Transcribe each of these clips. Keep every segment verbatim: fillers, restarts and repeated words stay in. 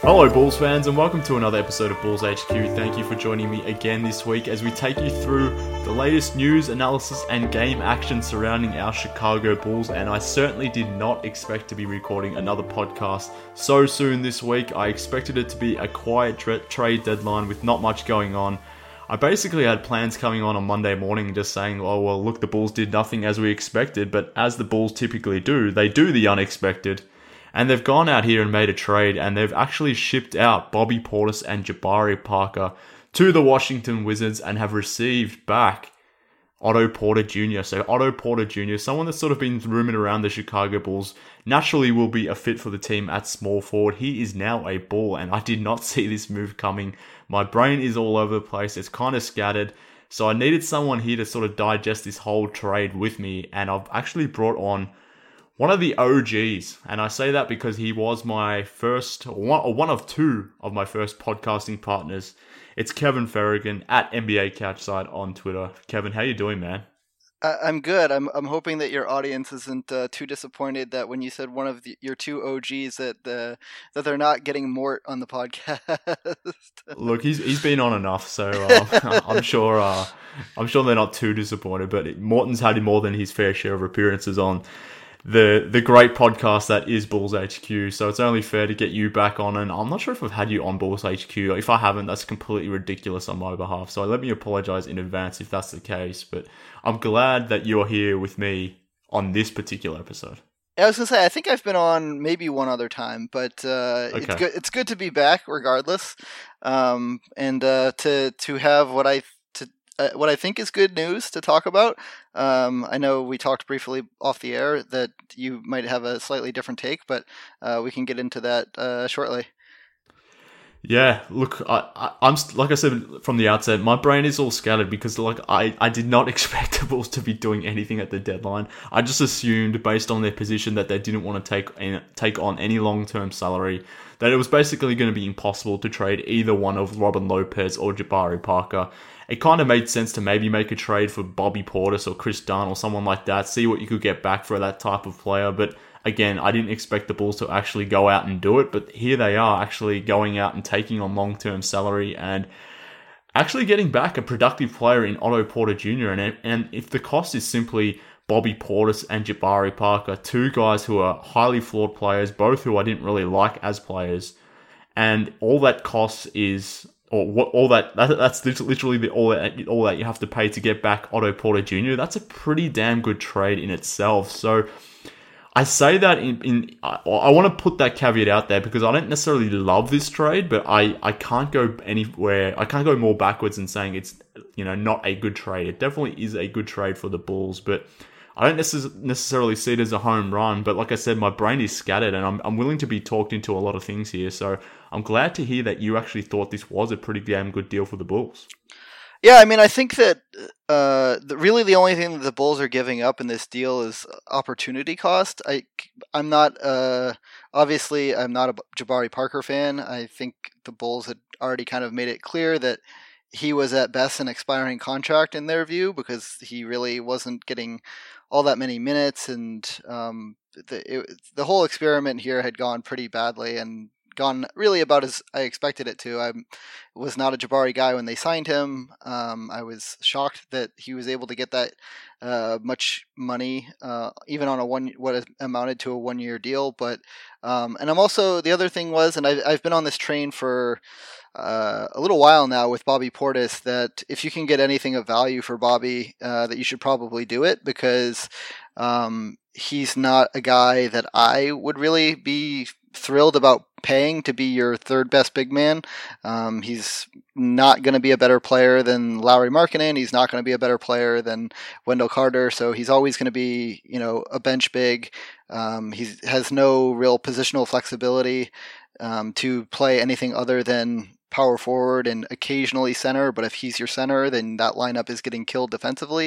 Hello Bulls fans and welcome to another episode of Bulls H Q. Thank you for joining me again this week as we take you through the latest news, analysis and game action surrounding our Chicago Bulls, and I certainly did not expect to be recording another podcast so soon this week. I expected it to be a quiet tra- trade deadline with not much going on. I basically had plans coming on on Monday morning just saying, oh well look, the Bulls did nothing as we expected, but as the Bulls typically do, they do the unexpected. And they've gone out here and made a trade, and they've actually shipped out Bobby Portis and Jabari Parker to the Washington Wizards and have received back Otto Porter Junior So Otto Porter Junior, someone that's sort of been rumored around the Chicago Bulls, naturally will be a fit for the team at small forward. He is now a Bull, and I did not see this move coming. My brain is all over the place. It's kind of scattered. So I needed someone here to sort of digest this whole trade with me, and I've actually brought on one of the O Gs, and I say that because he was my first, one, or one of two of my first podcasting partners. It's Kevin Ferrigan at N B A Couchside on Twitter. Kevin, how you doing, man? Uh, I'm good. I'm I'm hoping that your audience isn't uh, too disappointed that when you said one of the, your two O Gs that uh, that they're not getting Mort on the podcast. Look, he's he's been on enough, so uh, I'm sure uh, I'm sure they're not too disappointed. But Morton's had more than his fair share of appearances on the the great podcast that is Bulls H Q, so it's only fair to get you back on, and I'm not sure if I've had you on Bulls H Q. If I haven't, that's completely ridiculous on my behalf, so let me apologize in advance if that's the case, but I'm glad that you're here with me on this particular episode. Yeah, I was gonna say I think I've been on maybe one other time, but uh, Okay. it's good. It's good to be back regardless, um, and uh, to to have what I to uh, what I think is good news to talk about. Um, I know we talked briefly off the air that you might have a slightly different take, but uh, we can get into that uh, shortly. Yeah, look, I, I, I'm like I said from the outset, my brain is all scattered because like I, I did not expect the Bulls to be doing anything at the deadline. I just assumed, based on their position, that they didn't want to take take on any long term salary, that it was basically going to be impossible to trade either one of Robin Lopez or Jabari Parker. It kind of made sense to maybe make a trade for Bobby Portis or Chris Dunn or someone like that, see what you could get back for that type of player. But again, I didn't expect the Bulls to actually go out and do it, but here they are actually going out and taking on long-term salary and actually getting back a productive player in Otto Porter Junior And, and if the cost is simply Bobby Portis and Jabari Parker, two guys who are highly flawed players, both who I didn't really like as players, and all that costs is... or what, all that, that that's literally the, all that all that you have to pay to get back Otto Porter Junior That's a pretty damn good trade in itself. So I say that in, in I, I want to put that caveat out there because I don't necessarily love this trade, but I, I can't go anywhere. I can't go more backwards in saying it's, you know, not a good trade. It definitely is a good trade for the Bulls, but I don't necess- necessarily see it as a home run. But like I said, my brain is scattered, and I'm I'm willing to be talked into a lot of things here. So I'm glad to hear that you actually thought this was a pretty damn good deal for the Bulls. Yeah, I mean, I think that uh, the, really the only thing that the Bulls are giving up in this deal is opportunity cost. I, I'm not, uh, obviously, I'm not a Jabari Parker fan. I think the Bulls had already kind of made it clear that he was at best an expiring contract in their view because he really wasn't getting all that many minutes, and um, the it, the whole experiment here had gone pretty badly and gone really about as I expected it to. I was not a Jabari guy when they signed him. Um, I was shocked that he was able to get that uh, much money, uh, even on a one what amounted to a one year deal. But um, and I'm also the other thing was, and I, I've been on this train for uh, a little while now with Bobby Portis, that if you can get anything of value for Bobby, uh, that you should probably do it because um, he's not a guy that I would really be thrilled about paying to be your third best big man. Um, he's not going to be a better player than Lauri Markkanen. He's not going to be a better player than Wendell Carter. So he's always going to be, you know, a bench big. Um, he has no real positional flexibility um, to play anything other than power forward and occasionally center, but if he's your center, then that lineup is getting killed defensively.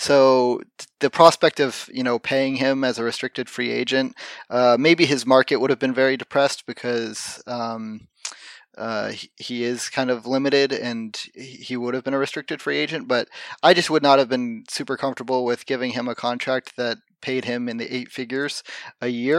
So the prospect of, you know, paying him as a restricted free agent, uh, maybe his market would have been very depressed because um, uh, he, he is kind of limited and he would have been a restricted free agent, but I just would not have been super comfortable with giving him a contract that paid him in the eight figures a year.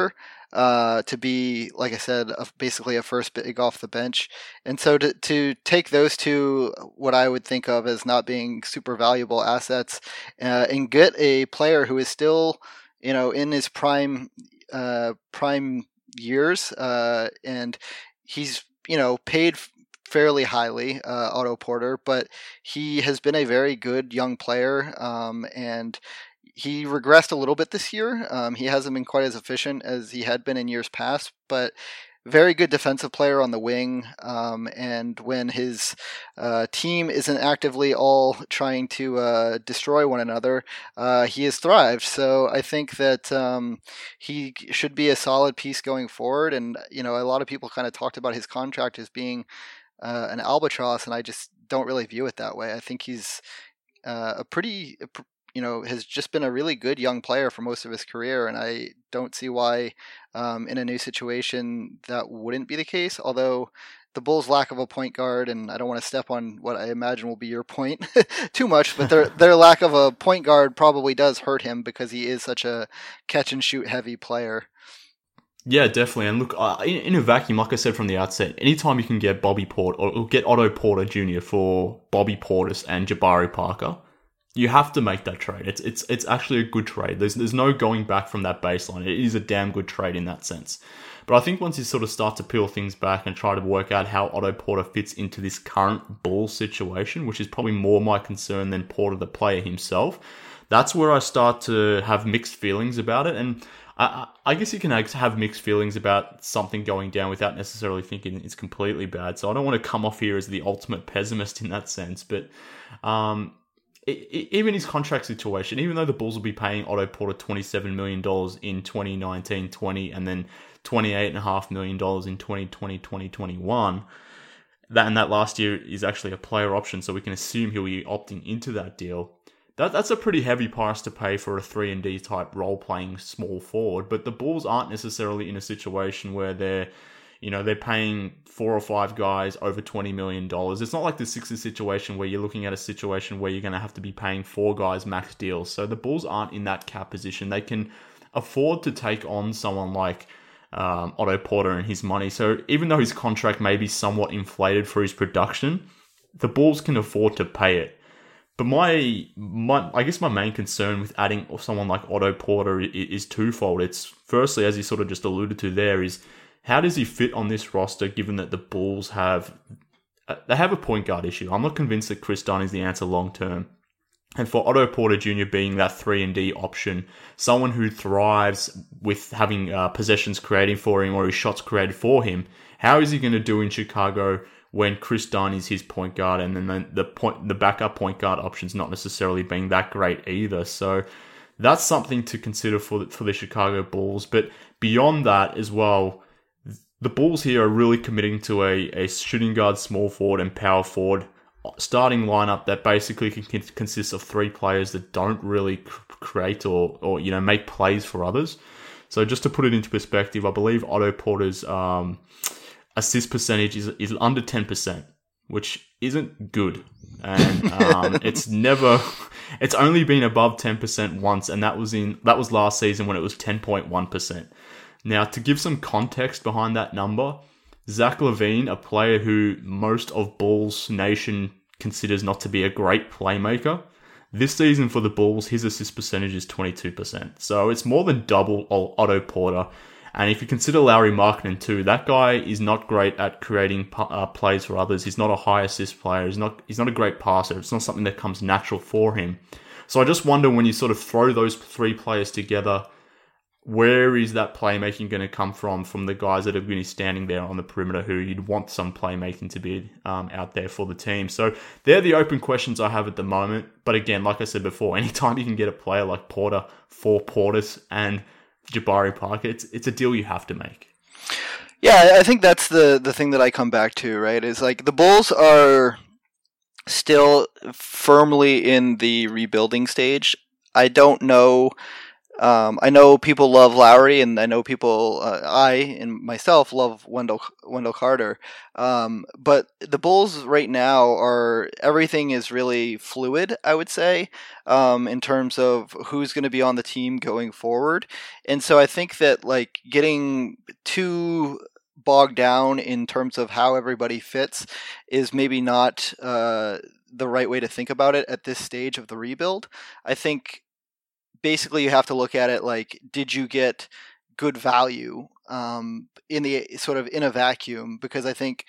uh, to be, like I said, a, basically a first big off the bench. And so to, to take those two, what I would think of as not being super valuable assets, uh, and get a player who is still, you know, in his prime, uh, prime years, uh, and he's, you know, paid fairly highly, uh, Otto Porter, but he has been a very good young player, um, and he regressed a little bit this year. Um, he hasn't been quite as efficient as he had been in years past, but very good defensive player on the wing. Um, and when his uh, team isn't actively all trying to uh, destroy one another, uh, he has thrived. So I think that um, he should be a solid piece going forward. And, you know, a lot of people kind of talked about his contract as being uh, an albatross, and I just don't really view it that way. I think he's uh, a pretty, you know, has just been a really good young player for most of his career, and I don't see why um, in a new situation that wouldn't be the case. Although the Bulls' lack of a point guard, and I don't want to step on what I imagine will be your point too much, but their their lack of a point guard probably does hurt him because he is such a catch and shoot heavy player. Yeah, definitely. And look, uh, in, in a vacuum, like I said from the outset, anytime you can get Bobby Porter or, or get Otto Porter Junior for Bobby Portis and Jabari Parker, you have to make that trade. It's it's it's actually a good trade. There's there's no going back from that baseline. It is a damn good trade in that sense. But I think once you sort of start to peel things back and try to work out how Otto Porter fits into this current Bulls situation, which is probably more my concern than Porter the player himself, that's where I start to have mixed feelings about it. And I, I guess you can have mixed feelings about something going down without necessarily thinking it's completely bad. So I don't want to come off here as the ultimate pessimist in that sense. But um, it, it, even his contract situation, even though the Bulls will be paying Otto Porter twenty-seven million dollars in twenty nineteen twenty and then twenty-eight point five million dollars in twenty twenty twenty twenty-one, that and that last year is actually a player option, so we can assume he'll be opting into that deal. That That's a pretty heavy price to pay for a three and D type role-playing small forward, but the Bulls aren't necessarily in a situation where they're, you know, they're paying four or five guys over twenty million dollars. It's not like the Sixers situation where you're looking at a situation where you're going to have to be paying four guys max deals. So the Bulls aren't in that cap position. They can afford to take on someone like um, Otto Porter and his money. So even though his contract may be somewhat inflated for his production, the Bulls can afford to pay it. But my, my, I guess my main concern with adding someone like Otto Porter is, is twofold. It's firstly, as you sort of just alluded to there, is how does he fit on this roster given that the Bulls have, they have a point guard issue. I'm not convinced that Chris Dunn is the answer long term. And for Otto Porter Junior being that three and D option, someone who thrives with having uh, possessions created for him or his shots created for him, how is he going to do in Chicago when Chris Dunn is his point guard, and then the, the point, the backup point guard option's not necessarily being that great either. So that's something to consider for the, for the Chicago Bulls. But beyond that as well, the Bulls here are really committing to a, a shooting guard, small forward, and power forward starting lineup that basically can, can consists of three players that don't really create or or you know make plays for others. So just to put it into perspective, I believe Otto Porter's um, assist percentage is is under ten percent, which isn't good. And um, it's never, it's only been above ten percent once, and that was in that was last season when it was ten point one percent. Now, to give some context behind that number, Zach LaVine, a player who most of Bulls Nation considers not to be a great playmaker, this season for the Bulls, his assist percentage is twenty-two percent. So it's more than double Otto Porter. And if you consider Lauri Markkanen too, that guy is not great at creating uh, plays for others. He's not a high assist player. He's not he's not a great passer. It's not something that comes natural for him. So I just wonder, when you sort of throw those three players together, where is that playmaking going to come from, from the guys that are going to be standing there on the perimeter who you'd want some playmaking to be um, out there for the team? So they're the open questions I have at the moment. But again, like I said before, anytime you can get a player like Porter for Portis and Jabari Parker, it's, it's a deal you have to make. Yeah, I think that's the, the thing that I come back to, right? Is like the Bulls are still firmly in the rebuilding stage. I don't know Um, I know people love Lowry, and I know people, uh, I and myself love Wendell Wendell Carter. Um, but the Bulls right now are everything is really fluid. I would say, um, in terms of who's going to be on the team going forward, and so I think that like getting too bogged down in terms of how everybody fits is maybe not uh, the right way to think about it at this stage of the rebuild. I think basically you have to look at it like, did you get good value um, in the sort of in a vacuum? Because I think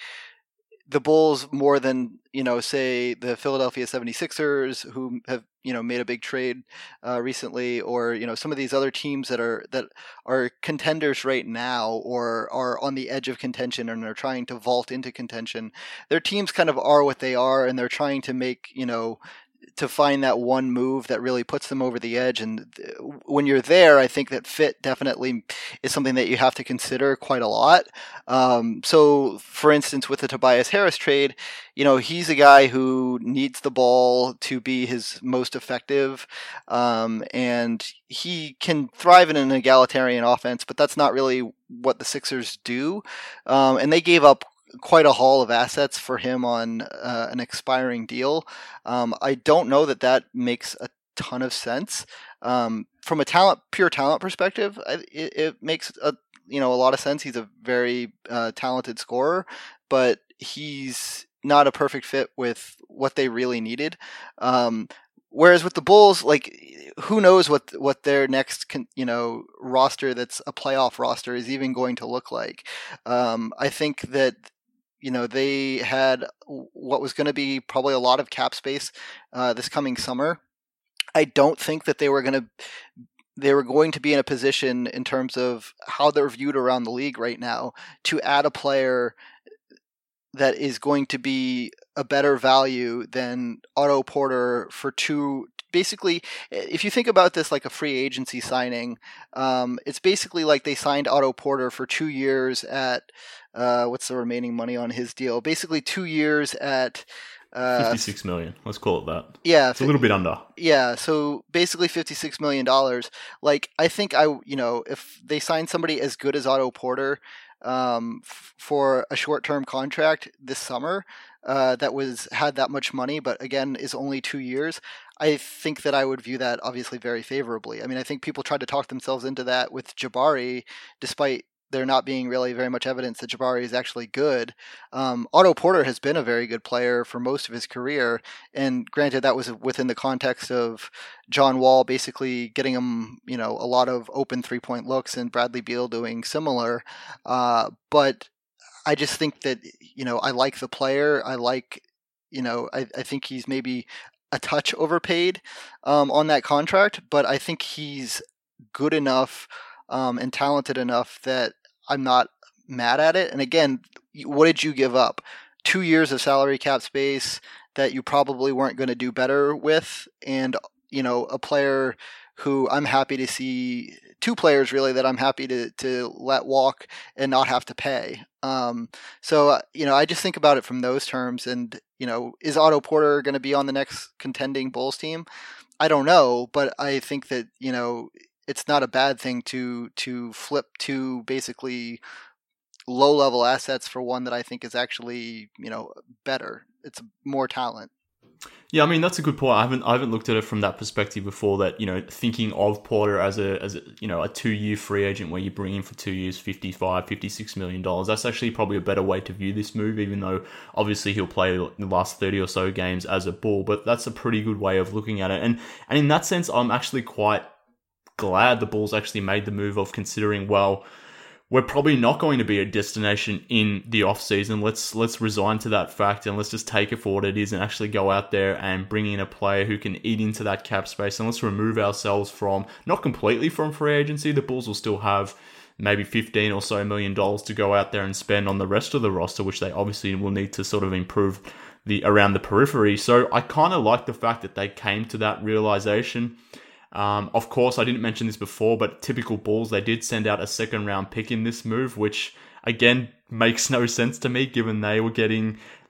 the Bulls, more than, you know, say the Philadelphia seventy-sixers, who have, you know, made a big trade uh, recently, or, you know, some of these other teams that are that are contenders right now or are on the edge of contention and are trying to vault into contention, their teams kind of are what they are, and they're trying to make, you know, to find that one move that really puts them over the edge. And when you're there, I think that fit definitely is something that you have to consider quite a lot. Um, so, for instance, with the Tobias Harris trade, you know, he's a guy who needs the ball to be his most effective, um, and he can thrive in an egalitarian offense, but that's not really what the Sixers do. Um, and they gave up quite a haul of assets for him on uh, an expiring deal. Um, I don't know that that makes a ton of sense. Um, from a talent, pure talent perspective, it, it makes a you know a lot of sense. He's a very uh, talented scorer, but he's not a perfect fit with what they really needed. Um, Whereas with the Bulls, like, who knows what what their next, you know, roster that's a playoff roster is even going to look like. Um, I think that, you know, they had what was going to be probably a lot of cap space uh, this coming summer. I don't think that they were going to they were going to be in a position in terms of how they're viewed around the league right now to add a player that is going to be a better value than Otto Porter for two. Basically, if you think about this like a free agency signing, um, it's basically like they signed Otto Porter for two years at uh, what's the remaining money on his deal? Basically, two years at uh, fifty-six million. Let's call it that. Yeah, it's a little bit under. Yeah, so basically fifty-six million dollars. Like, I think I, you know, if they signed somebody as good as Otto Porter um, f- for a short-term contract this summer, uh, that was had that much money, but again is only two years. I think that I would view that obviously very favorably. I mean, I think people tried to talk themselves into that with Jabari, despite there not being really very much evidence that Jabari is actually good. Um, Otto Porter has been a very good player for most of his career, and granted, that was within the context of John Wall basically getting him, you know, a lot of open three-point looks, and Bradley Beal doing similar. Uh, but I just think that, you know, I like the player. I like, you know, I, I think he's maybe a touch overpaid um, on that contract, but I think he's good enough um, and talented enough that I'm not mad at it. And again, what did you give up? Two years of salary cap space that you probably weren't going to do better with, and, you know, a player who I'm happy to see, two players really that I'm happy to, to let walk and not have to pay. Um, so, uh, you know, I just think about it from those terms. And, you know, is Otto Porter going to be on the next contending Bulls team? I don't know, but I think that, you know, it's not a bad thing to to flip to basically low level assets for one that I think is actually, you know, better. It's more talent. Yeah, I mean, that's a good point. I haven't I haven't looked at it from that perspective before, that, you know, thinking of Porter as a as a, you know, a two-year free agent where you bring in for two years fifty-five, fifty-six million dollars. That's actually probably a better way to view this move, even though obviously he'll play the last thirty or so games as a Bull, but that's a pretty good way of looking at it. And and in that sense, I'm actually quite glad the Bulls actually made the move of considering, well, we're probably not going to be a destination in the off-season. Let's let's resign to that fact and let's just take it for what it is and actually go out there and bring in a player who can eat into that cap space, and let's remove ourselves from, not completely from free agency. The Bulls will still have maybe fifteen or so million dollars to go out there and spend on the rest of the roster, which they obviously will need to sort of improve the around the periphery. So I kind of like the fact that they came to that realization. Um, of course, I didn't mention this before, but typical Bulls, they did send out a second round pick in this move, which again makes no sense to me given they were getting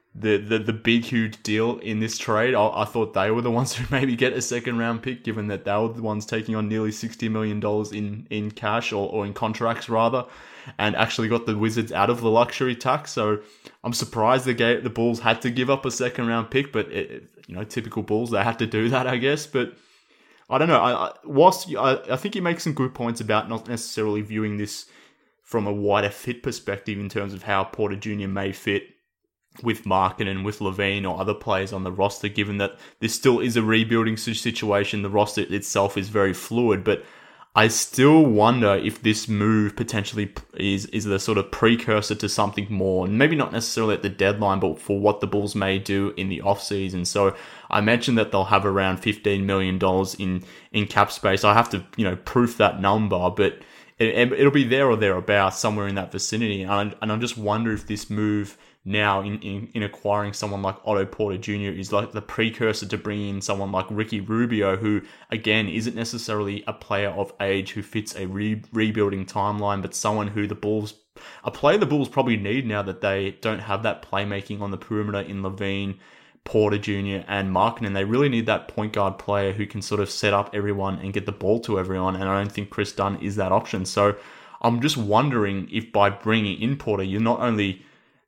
the, the, the big, huge deal in this trade. I, I thought they were the ones who maybe get a second round pick, given that they were the ones taking on nearly sixty million dollars in, in cash or, or in contracts, rather, and actually got the Wizards out of the luxury tax. So I'm surprised the, game, the Bulls had to give up a second round pick, but it, you know, typical Bulls, they had to do that, I guess. But I don't know. I, I, whilst I, I think you make some good points about not necessarily viewing this from a wider fit perspective in terms of how Porter Junior may fit with Markkanen, with Levine or other players on the roster, given that this still is a rebuilding situation. The roster itself is very fluid, but I still wonder if this move potentially is, is the sort of precursor to something more, and maybe not necessarily at the deadline, but for what the Bulls may do in the offseason. So I mentioned that they'll have around fifteen million dollars in, in cap space. I have to, you know, proof that number, but it, it'll be there or thereabouts, somewhere in that vicinity. And I, and I just wonder if this move now in, in, in acquiring someone like Otto Porter Junior is like the precursor to bringing in someone like Ricky Rubio, who, again, isn't necessarily a player of age who fits a re- rebuilding timeline, but someone who the Bulls, a player the Bulls probably need now that they don't have that playmaking on the perimeter in Levine, Porter Junior and Markkanen. They really need that point guard player who can sort of set up everyone and get the ball to everyone, and I don't think Chris Dunn is that option. So I'm just wondering if by bringing in Porter, you're not only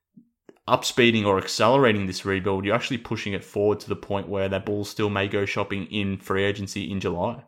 upspeeding or accelerating this rebuild, you're actually pushing it forward to the point where that Bulls still may go shopping in free agency in July.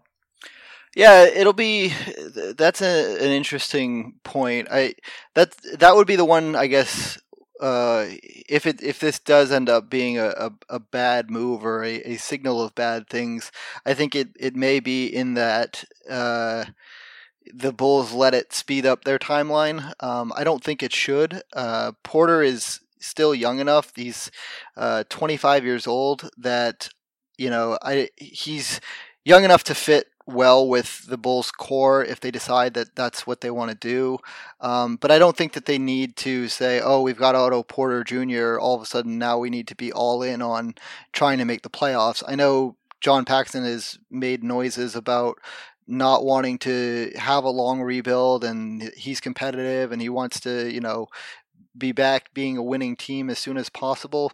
Yeah, it'll be. That's a, an interesting point. I that that would be the one, I guess. Uh, if it if this does end up being a, a, a bad move or a, a signal of bad things, I think it, it may be in that uh, the Bulls let it speed up their timeline. Um, I don't think it should. Uh, Porter is still young enough. He's uh, twenty-five years old. That you know, I he's young enough to fit well with the Bulls core if they decide that that's what they want to do. Um, but I don't think that they need to say, oh, we've got Otto Porter Junior All of a sudden now we need to be all in on trying to make the playoffs. I know John Paxson has made noises about not wanting to have a long rebuild, and he's competitive and he wants to, you know, be back being a winning team as soon as possible.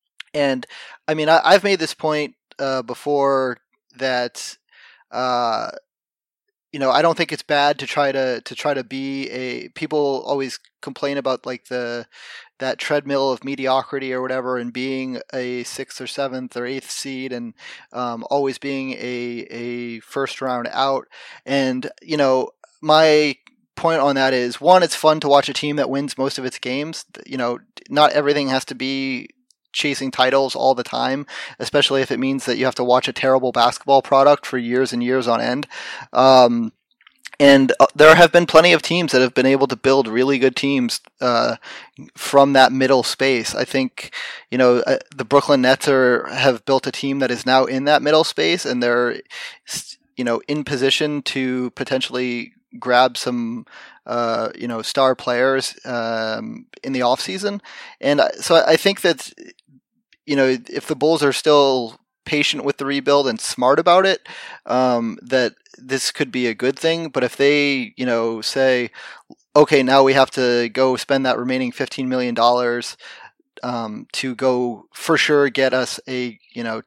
And I mean, I, I've made this point uh, before that Uh, you know, I don't think it's bad to try to to try to be a. People always complain about like the that treadmill of mediocrity or whatever, and being a sixth or seventh or eighth seed, and um, always being a a first round out. And you know, my point on that is, one, it's fun to watch a team that wins most of its games. You know, not everything has to be chasing titles all the time, especially if it means that you have to watch a terrible basketball product for years and years on end. Um, and uh, there have been plenty of teams that have been able to build really good teams uh, from that middle space. I think, you know, uh, the Brooklyn Nets are, have built a team that is now in that middle space, and they're, you know, in position to potentially grab some, uh, you know, star players um, in the offseason. And so I think that, you know, if the Bulls are still patient with the rebuild and smart about it, um, that this could be a good thing. But if they, you know, say, okay, now we have to go spend that remaining fifteen million dollars um, to go for sure get us a, you know,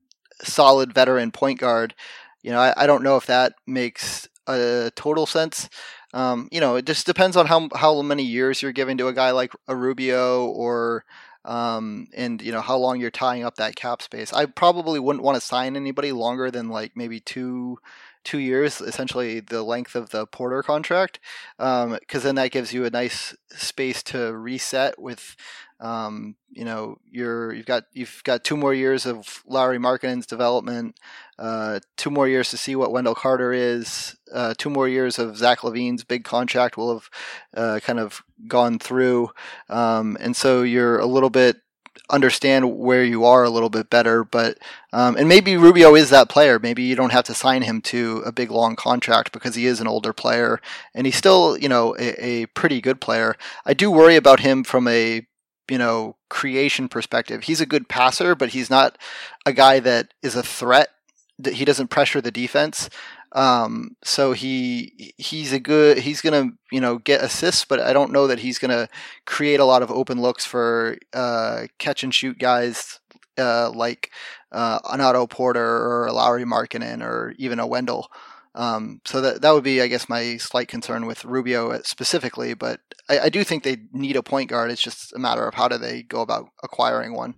solid veteran point guard, you know, I, I don't know if that makes a total sense. Um, you know, it just depends on how how many years you're giving to a guy like a Rubio, or um, and you know how long you're tying up that cap space. I probably wouldn't want to sign anybody longer than like maybe two two years, essentially the length of the Porter contract, because um, then that gives you a nice space to reset with. Um, you know, you're you've got you've got two more years of Lauri Markkanen's development, uh, two more years to see what Wendell Carter is, uh, two more years of Zach LaVine's big contract will have uh, kind of gone through, um, and so you're a little bit understand where you are a little bit better. But um, and maybe Rubio is that player. Maybe you don't have to sign him to a big long contract because he is an older player and he's still, you know, a, a pretty good player. I do worry about him from a you know, creation perspective. He's a good passer, but he's not a guy that is a threat he doesn't pressure the defense. Um, so he he's a good he's gonna you know get assists, but I don't know that he's gonna create a lot of open looks for uh, catch and shoot guys uh, like uh, an Otto Porter or a Lauri Markkanen or even a Wendell. Um, so that that would be, I guess, my slight concern with Rubio specifically. But I, I do think they need a point guard. It's just a matter of how do they go about acquiring one.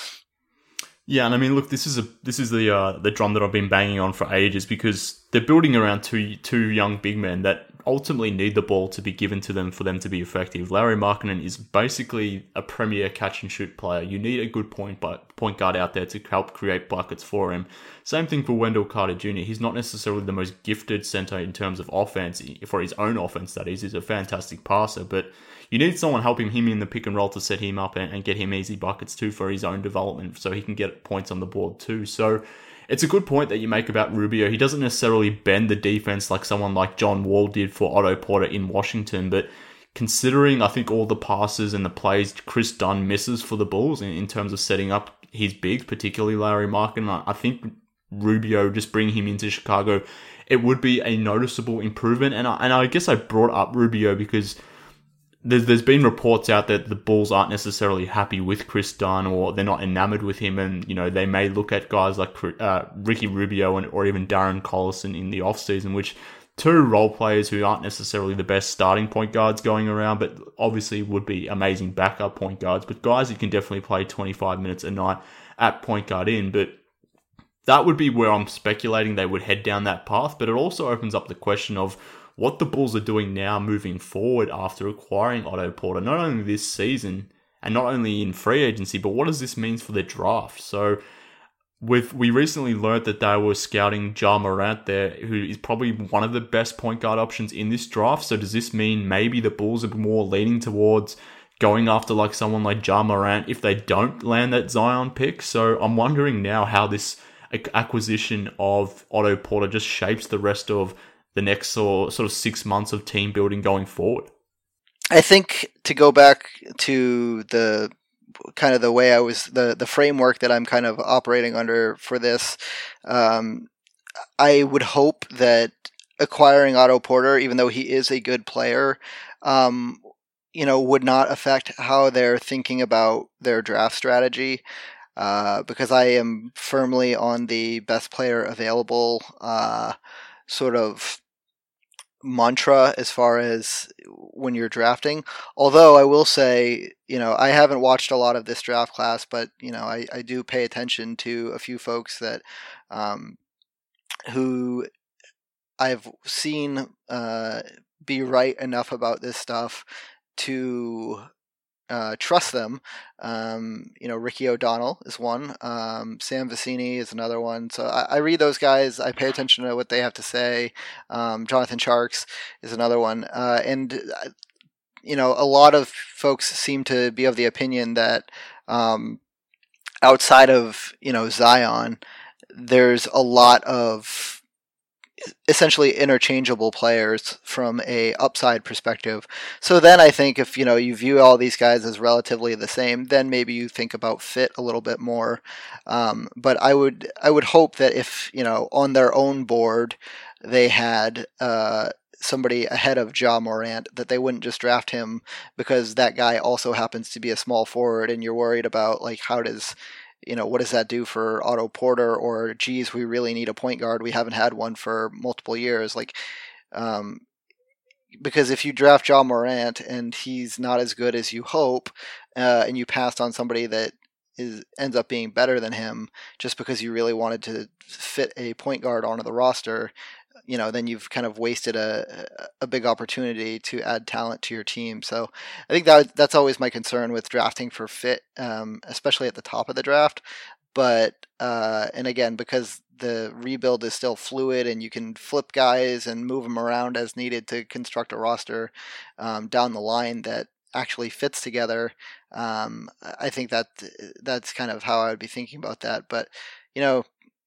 Yeah, and I mean, look, this is a this is the uh, the drum that I've been banging on for ages because they're building around two two young big men that ultimately need the ball to be given to them for them to be effective. Lauri Markkanen is basically a premier catch and shoot player. You need a good point but point guard out there to help create buckets for him. Same thing for Wendell Carter Junior He's not necessarily the most gifted center in terms of offense, for his own offense that is. He's a fantastic passer, but you need someone helping him in the pick and roll to set him up and, and get him easy buckets too for his own development so he can get points on the board too. So it's a good point that you make about Rubio. He doesn't necessarily bend the defense like someone like John Wall did for Otto Porter in Washington, but considering, I think, all the passes and the plays Chris Dunn misses for the Bulls in, in terms of setting up his bigs, particularly Lauri Markkanen, I, I think Rubio, just bringing him into Chicago, it would be a noticeable improvement. And I, and I guess I brought up Rubio because There's, there's been reports out that the Bulls aren't necessarily happy with Chris Dunn or they're not enamored with him, and you know they may look at guys like uh, Ricky Rubio and or even Darren Collison in the offseason, which two role players who aren't necessarily the best starting point guards going around, but obviously would be amazing backup point guards, but guys who can definitely play twenty-five minutes a night at point guard in. But that would be where I'm speculating they would head down that path, but it also opens up the question of what the Bulls are doing now moving forward after acquiring Otto Porter, not only this season and not only in free agency, but what does this mean for the draft? So with we recently learned that they were scouting Ja Morant there, who is probably one of the best point guard options in this draft. So does this mean maybe the Bulls are more leaning towards going after like someone like Ja Morant if they don't land that Zion pick? So I'm wondering now how this acquisition of Otto Porter just shapes the rest of the next sort of six months of team building going forward. I think to go back to the kind of the way I was, the, the framework that I'm kind of operating under for this, um, I would hope that acquiring Otto Porter, even though he is a good player, um, you know, would not affect how they're thinking about their draft strategy. Uh, because I am firmly on the best player available uh, sort of mantra as far as when you're drafting. Although I will say, you know, I haven't watched a lot of this draft class, but, you know, I, I do pay attention to a few folks that um, who I've seen uh, be right enough about this stuff to Uh, trust them. Um, you know, Ricky O'Donnell is one. Um, Sam Vecini is another one. So I, I read those guys. I pay attention to what they have to say. Um, Jonathan Sharks is another one. Uh, and, you know, a lot of folks seem to be of the opinion that um, outside of, you know, Zion, there's a lot of essentially interchangeable players from a upside perspective. So then I think if, you know, you view all these guys as relatively the same, then maybe you think about fit a little bit more. Um, but I would, I would hope that if, you know, on their own board, they had, uh, somebody ahead of Ja Morant, that they wouldn't just draft him because that guy also happens to be a small forward and you're worried about like, how does, you know, what does that do for Otto Porter? Or, geez, we really need a point guard. We haven't had one for multiple years. Like, um, because if you draft Ja Morant and he's not as good as you hope, uh, and you passed on somebody that is ends up being better than him just because you really wanted to fit a point guard onto the roster, you know, then you've kind of wasted a a big opportunity to add talent to your team. So I think that that's always my concern with drafting for fit, um, especially at the top of the draft. But uh, and again, because the rebuild is still fluid and you can flip guys and move them around as needed to construct a roster um, down the line that actually fits together. Um, I think that that's kind of how I would be thinking about that. But you know,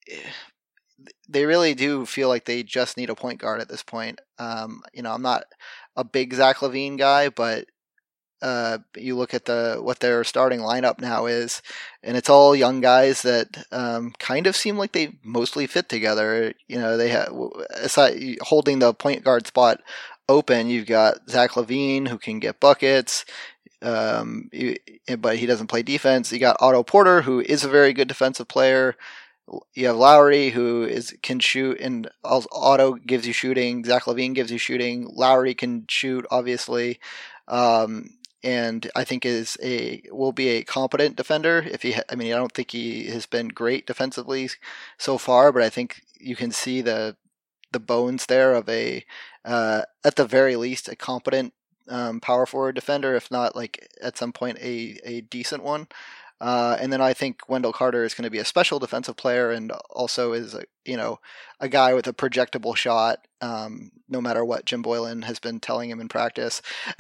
they really do feel like they just need a point guard at this point. Um, you know, I'm not a big Zach LaVine guy, but uh, you look at the what their starting lineup now is, and it's all young guys that um, kind of seem like they mostly fit together. You know, they have aside holding the point guard spot open. You've got Zach LaVine who can get buckets. Um, but he doesn't play defense. You got Otto Porter, who is a very good defensive player. You have Lowry, who is can shoot, and Otto gives you shooting. Zach LaVine gives you shooting. Lowry can shoot, obviously, um, and I think is a will be a competent defender. If he, I mean, I don't think he has been great defensively so far, but I think you can see the the bones there of a, uh, at the very least, a competent um, power forward defender, if not like at some point a a decent one. Uh, and then I think Wendell Carter is going to be a special defensive player, and also is a, you know a guy with a projectable shot, um, no matter what Jim Boylan has been telling him in practice,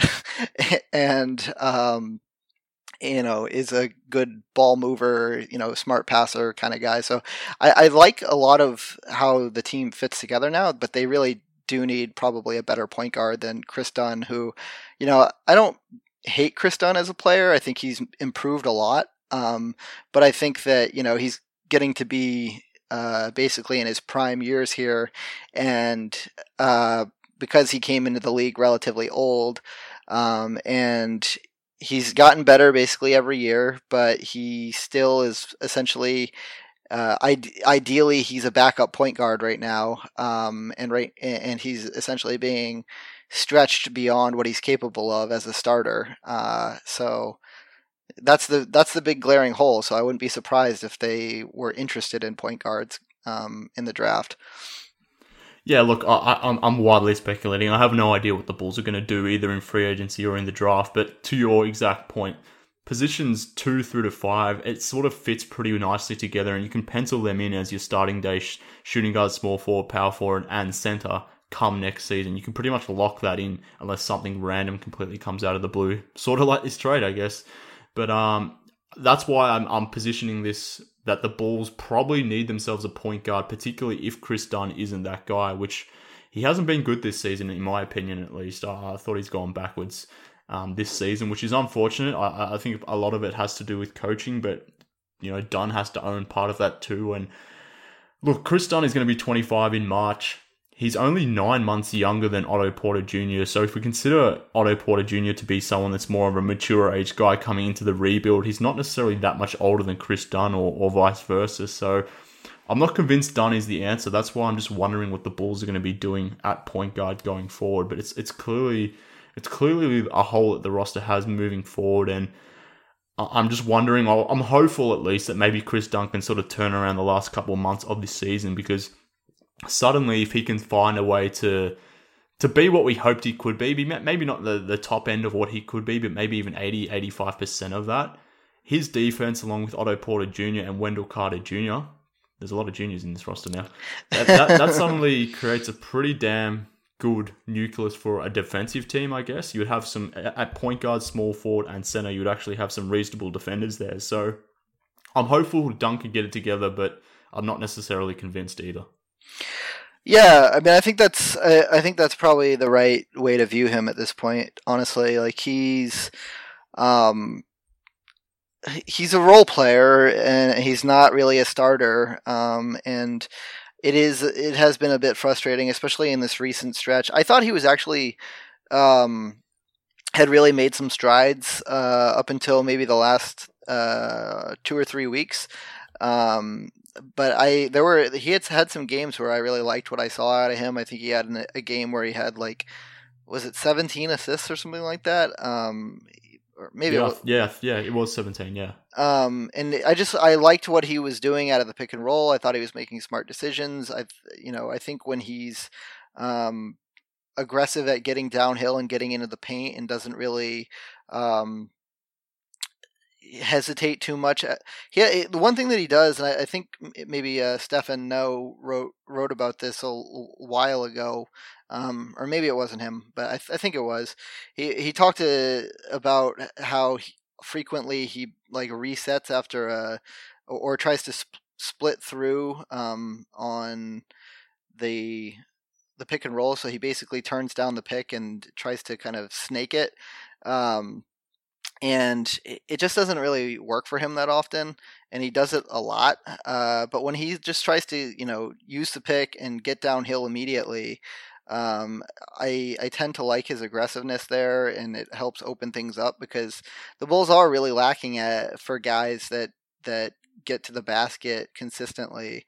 and um, you know is a good ball mover, you know, smart passer kind of guy. So I, I like a lot of how the team fits together now, but they really do need probably a better point guard than Chris Dunn, who, you know, I don't hate Chris Dunn as a player. I think he's improved a lot. Um, but I think that, you know, he's getting to be uh, basically in his prime years here. And uh, because he came into the league relatively old, um, and he's gotten better basically every year, but he still is essentially, uh, ide- ideally, he's a backup point guard right now. Um, and right, and he's essentially being stretched beyond what he's capable of as a starter. Uh, so, That's the that's the big glaring hole. So I wouldn't be surprised if they were interested in point guards um, in the draft. Yeah, look, I, I'm I'm wildly speculating. I have no idea what the Bulls are going to do either in free agency or in the draft. But to your exact point, positions two through to five, it sort of fits pretty nicely together, and you can pencil them in as your starting day sh- shooting guard, small forward, power forward, and center come next season. You can pretty much lock that in unless something random completely comes out of the blue, sort of like this trade, I guess. But um, that's why I'm, I'm positioning this, that the Bulls probably need themselves a point guard, particularly if Chris Dunn isn't that guy, which he hasn't been good this season, in my opinion, at least. I, I thought he's gone backwards um, this season, which is unfortunate. I, I think a lot of it has to do with coaching, but, you know, Dunn has to own part of that too. And look, Chris Dunn is going to be twenty-five in March. He's only nine months younger than Otto Porter Junior So if we consider Otto Porter Junior to be someone that's more of a mature age guy coming into the rebuild, he's not necessarily that much older than Chris Dunn or, or vice versa. So I'm not convinced Dunn is the answer. That's why I'm just wondering what the Bulls are going to be doing at point guard going forward. But it's it's clearly it's clearly a hole that the roster has moving forward, and I'm just wondering. I'm hopeful at least that maybe Chris Dunn can sort of turn around the last couple of months of this season, because suddenly, if he can find a way to to be what we hoped he could be, maybe not the, the top end of what he could be, but maybe even eighty, eighty-five percent of that, his defense, along with Otto Porter Junior and Wendell Carter Junior, there's a lot of juniors in this roster now, that, that, that suddenly creates a pretty damn good nucleus for a defensive team, I guess. You would have some, at point guard, small forward, and center, you would actually have some reasonable defenders there. So I'm hopeful Dunn can get it together, but I'm not necessarily convinced either. Yeah, I mean, I think that's I, I think that's probably the right way to view him at this point. Honestly, like he's, um, he's a role player and he's not really a starter. Um, and it is it has been a bit frustrating, especially in this recent stretch. I thought he was actually, um, had really made some strides uh, up until maybe the last uh, two or three weeks. Um, But I there were he had had some games where I really liked what I saw out of him. I think he had an, a game where he had like, was it seventeen assists or something like that? Um, or maybe yeah, it was, yeah, yeah, it was seventeen. Yeah. Um, and I just I liked what he was doing out of the pick and roll. I thought he was making smart decisions. I you know I think when he's um, aggressive at getting downhill and getting into the paint and doesn't really um, hesitate too much. He, the one thing that he does, and I, I think maybe uh, Stefan No wrote wrote about this a while ago, um, or maybe it wasn't him, but I, th- I think it was. He he talked to, about how he, frequently he like resets after a or, or tries to sp- split through um, on the the pick and roll. So he basically turns down the pick and tries to kind of snake it. Um, and it, it just doesn't really work for him that often. And he does it a lot. Uh, but when he just tries to, you know, use the pick and get downhill immediately, um, I I tend to like his aggressiveness there, and it helps open things up because the Bulls are really lacking at for guys that that get to the basket consistently.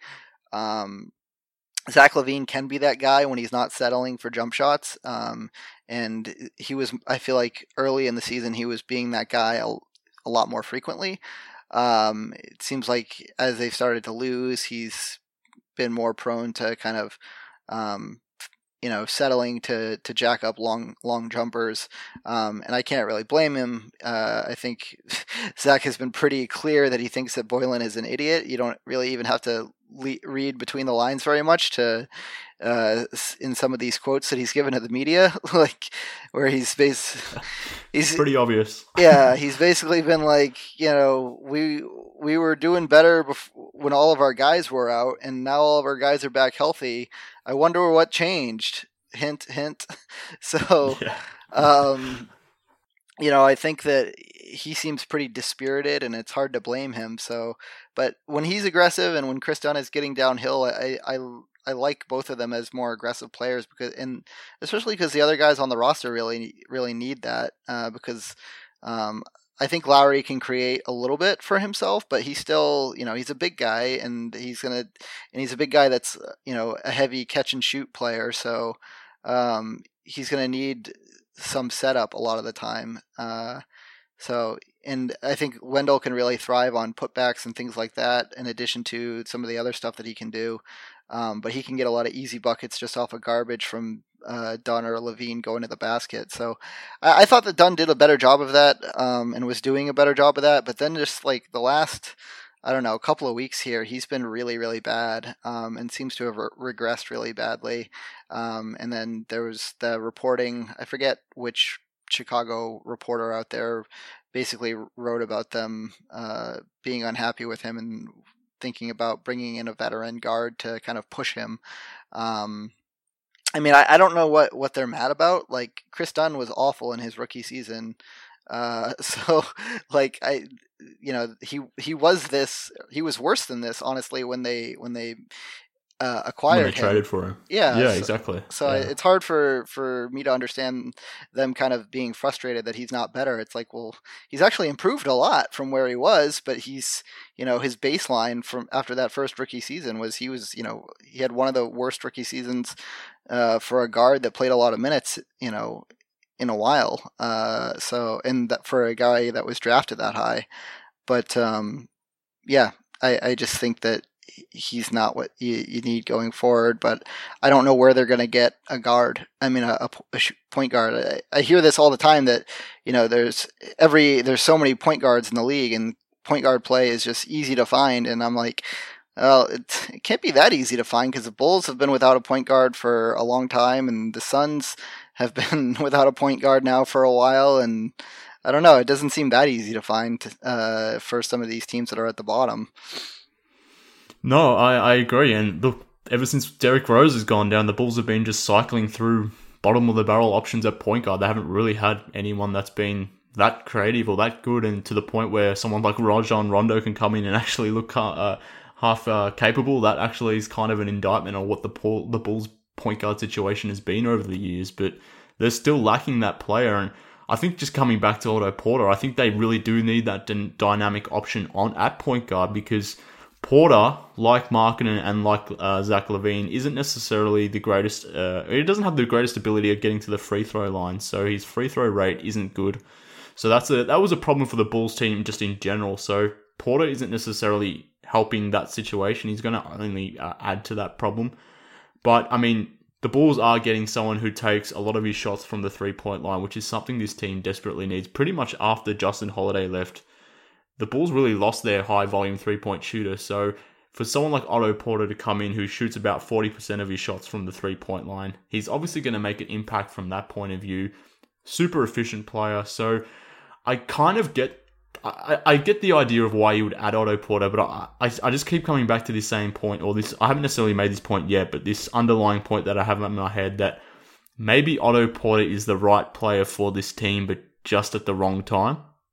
Um, Zach LaVine can be that guy when he's not settling for jump shots. Um, and he was, I feel like early in the season, he was being that guy a, a lot more frequently. Um, it seems like as they've started to lose, he's been more prone to kind of, um, you know, settling to, to jack up long long jumpers, um, and I can't really blame him. Uh, I think Zach has been pretty clear that he thinks that Boylen is an idiot. You don't really even have to le- read between the lines very much to uh, in some of these quotes that he's given to the media, like where he's bas- he's pretty obvious. Yeah, he's basically been like, you know, we we were doing better bef- when all of our guys were out, and now all of our guys are back healthy. I wonder what changed. Hint, hint. So, Yeah. um, you know, I think that he seems pretty dispirited, and it's hard to blame him. So, but when he's aggressive and when Chris Dunn is getting downhill, I, I, I like both of them as more aggressive players because, and especially because the other guys on the roster really, really need that. Uh, because, um, I think Lowry can create a little bit for himself, but he's still, you know, he's a big guy, and he's gonna, and he's a big guy that's, you know, a heavy catch and shoot player. So, um, he's gonna need some setup a lot of the time. Uh, so, and I think Wendell can really thrive on putbacks and things like that, in addition to some of the other stuff that he can do. Um, but he can get a lot of easy buckets just off of garbage from uh, Dunn or LaVine going to the basket. So I, I thought that Dunn did a better job of that, um, and was doing a better job of that. But then just like the last, I don't know, a couple of weeks here, he's been really, really bad, um, and seems to have re- regressed really badly. Um, and then there was the reporting, I forget which Chicago reporter out there basically wrote about them uh, being unhappy with him and thinking about bringing in a veteran guard to kind of push him. Um, I mean, I, I don't know what, what they're mad about. Like, Chris Dunn was awful in his rookie season. Uh, so, like, I, you know, he he was this, he was worse than this, honestly, when they when they uh, acquired when they him. traded for him. Yeah, yeah, so, exactly. So yeah. it's hard for, for me to understand them kind of being frustrated that he's not better. It's like, well, he's actually improved a lot from where he was, but he's, you know, his baseline from after that first rookie season was he was, you know, he had one of the worst rookie seasons uh, for a guard that played a lot of minutes, you know, in a while. Uh, so, and that for a guy that was drafted that high. But um, yeah, I, I just think that he's not what you, you need going forward, but I don't know where they're going to get a guard. I mean, a, a point guard. I, I hear this all the time that, you know, there's every, there's so many point guards in the league, and point guard play is just easy to find. And I'm like, well, it, it can't be that easy to find because the Bulls have been without a point guard for a long time, and the Suns have been without a point guard now for a while. And I don't know, it doesn't seem that easy to find uh, for some of these teams that are at the bottom. No, I, I agree. And look, ever since Derrick Rose has gone down, the Bulls have been just cycling through bottom of the barrel options at point guard. They haven't really had anyone that's been that creative or that good, and to the point where someone like Rajon Rondo can come in and actually look uh, half uh, capable. That actually is kind of an indictment on what the Paul, the Bulls point guard situation has been over the years. But they're still lacking that player, and I think just coming back to Otto Porter, I think they really do need that d- dynamic option on at point guard, because Porter, like Markkanen and like uh, Zach LaVine, isn't necessarily the greatest. Uh, he doesn't have the greatest ability of getting to the free throw line, so his free throw rate isn't good. So that's a that was a problem for the Bulls team just in general. So Porter isn't necessarily helping that situation. He's going to only uh, add to that problem. But I mean, the Bulls are getting someone who takes a lot of his shots from the three point line, which is something this team desperately needs. Pretty much after Justin Holiday left, the Bulls really lost their high-volume three-point shooter. So for someone like Otto Porter to come in who shoots about forty percent of his shots from the three-point line, he's obviously going to make an impact from that point of view. Super efficient player. So I kind of get I, I get the idea of why you would add Otto Porter, but I, I, I just keep coming back to this same point, or this, I haven't necessarily made this point yet, but this underlying point that I have in my head that maybe Otto Porter is the right player for this team, but just at the wrong time.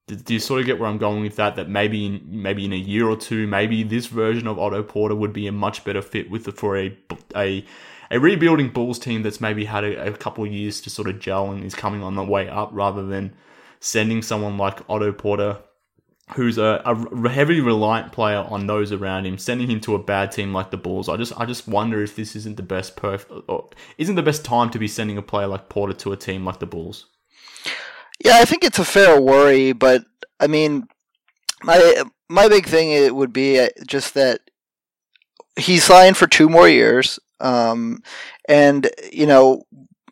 Do, do you sort of get where I'm going with that? That maybe in, maybe in a year or two, maybe this version of Otto Porter would be a much better fit with the, for a a a rebuilding Bulls team that's maybe had a, a couple of years to sort of gel and is coming on the way up, rather than sending someone like Otto Porter, who's a, a heavily reliant player on those around him, sending him to a bad team like the Bulls. I just I just wonder if this isn't the best perf- or isn't the best time to be sending a player like Porter to a team like the Bulls. Yeah, I think it's a fair worry, but I mean, my my big thing it would be just that he's signed for two more years, um, and you know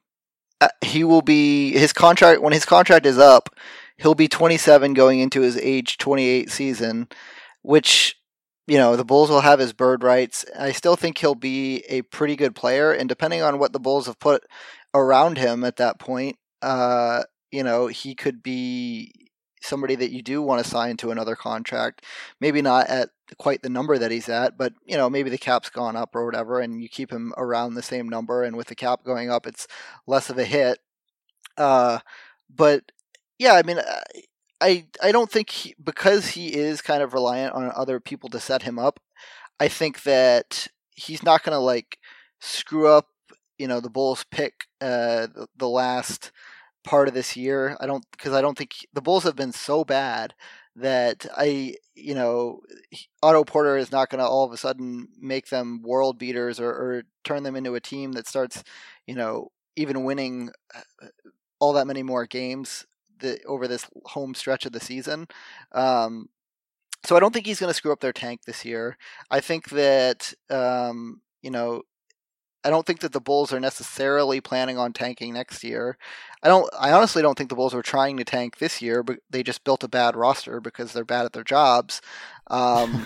he will be his contract when his contract is up. He'll be twenty-seven going into his age twenty-eight season, which, you know, the Bulls will have his bird rights. I still think he'll be a pretty good player, and depending on what the Bulls have put around him at that point, uh, you know, he could be somebody that you do want to sign to another contract. Maybe not at quite the number that he's at, but, you know, maybe the cap's gone up or whatever, and you keep him around the same number, and with the cap going up, it's less of a hit. Uh, but yeah, I mean, I I don't think he, because he is kind of reliant on other people to set him up, I think that he's not going to like screw up, you know, the Bulls pick uh, the, the last part of this year. I don't because I don't think the Bulls have been so bad that I, you know, Otto Porter is not going to all of a sudden make them world beaters or, or turn them into a team that starts, you know, even winning all that many more games the, over this home stretch of the season. Um, so I don't think he's going to screw up their tank this year. I think that, um, you know, I don't think that the Bulls are necessarily planning on tanking next year. I don't. I honestly don't think the Bulls were trying to tank this year, but they just built a bad roster because they're bad at their jobs. Um,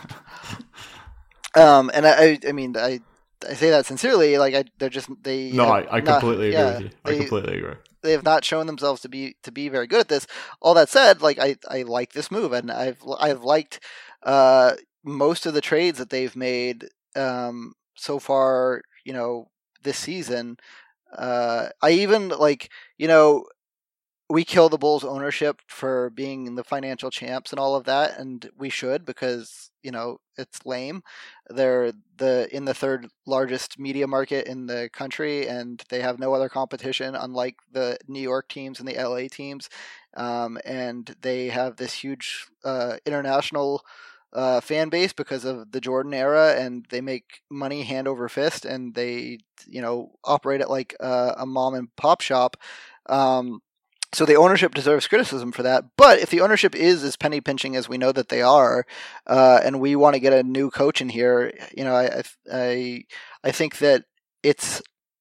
um, and I, I mean, I, I say that sincerely. Like, I, they're just they. No, I, I completely not, agree yeah, with you. I they, completely agree. They have not shown themselves to be to be very good at this. All that said, like I, I like this move, and I've I've liked uh, most of the trades that they've made um, so far. You know, this season. Uh, I even like, you know, we kill the Bulls ownership for being the financial champs and all of that, and we should, because, you know, it's lame. They're the in the third largest media market in the country, and they have no other competition, unlike the New York teams and the L A teams. Um, and they have this huge uh, international Uh, fan base because of the Jordan era, and they make money hand over fist, and they, you know, operate it like uh, a mom and pop shop. Um, so the ownership deserves criticism for that. But if the ownership is as penny pinching as we know that they are, uh, and we want to get a new coach in here, you know, I I I think that it's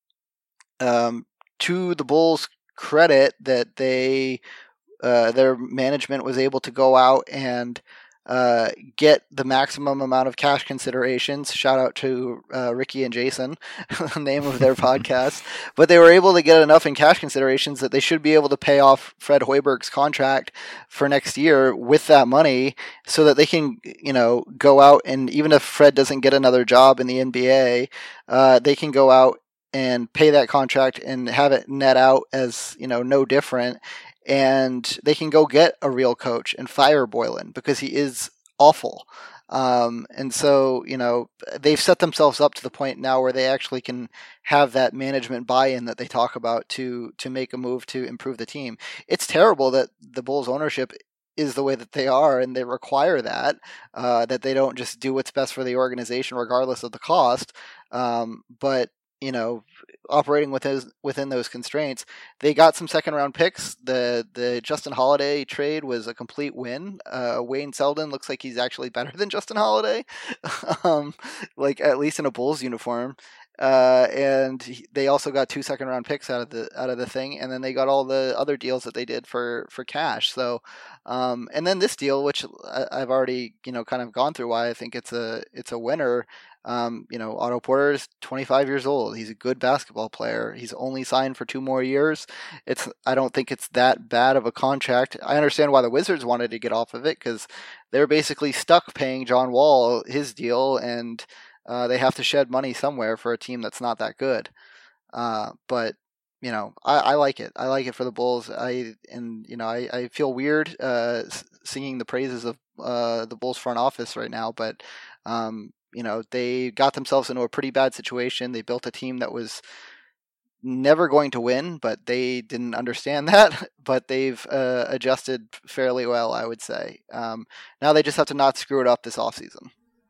um, to the Bulls' credit that they uh, their management was able to go out and Uh, get the maximum amount of cash considerations. Shout out to uh, Ricky and Jason, the name of their podcast. But they were able to get enough in cash considerations that they should be able to pay off Fred Hoiberg's contract for next year with that money, so that they can, you know, go out and, even if Fred doesn't get another job in the N B A, uh, they can go out and pay that contract and have it net out as, you know, no different. And they can go get a real coach and fire Boylen, because he is awful. Um, and so, you know, they've set themselves up to the point now where they actually can have that management buy-in that they talk about to to make a move to improve the team. It's terrible that the Bulls ownership is the way that they are, and they require that, uh, that they don't just do what's best for the organization regardless of the cost. Um, but you know, operating within within those constraints, they got some second round picks. The the Justin Holiday trade was a complete win. Uh, Wayne Selden looks like he's actually better than Justin Holiday, um, like at least in a Bulls uniform. Uh, and he, they also got two second round picks out of the out of the thing, and then they got all the other deals that they did for for cash. So, um, and then this deal, which I, I've already, you know, kind of gone through why I think it's a it's a winner. Um, you know, Otto Porter is twenty-five years old. He's a good basketball player. He's only signed for two more years. It's I don't think it's that bad of a contract. I understand why the Wizards wanted to get off of it, because they're basically stuck paying John Wall his deal, and uh, they have to shed money somewhere for a team that's not that good. Uh, but you know, I, I like it. I like it for the Bulls. I and you know, I, I feel weird uh, singing the praises of uh, the Bulls front office right now, but um, you know, they got themselves into a pretty bad situation. They built a team that was never going to win, but they didn't understand that. But they've uh, adjusted fairly well, I would say. Um, now they just have to not screw it up this offseason.